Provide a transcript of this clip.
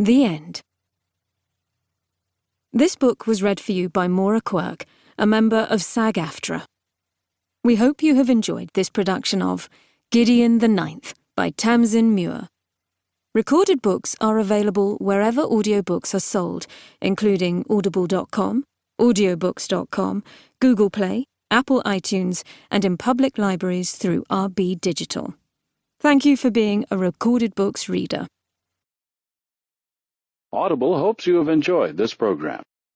The End. This book was read for you by Maura Quirk, a member of SAG-AFTRA. We hope you have enjoyed this production of Gideon the Ninth by Tamsin Muir. Recorded books are available wherever audiobooks are sold, including audible.com, audiobooks.com, Google Play, Apple iTunes, and in public libraries through RB Digital. Thank you for being a Recorded Books reader. Audible hopes you have enjoyed this program.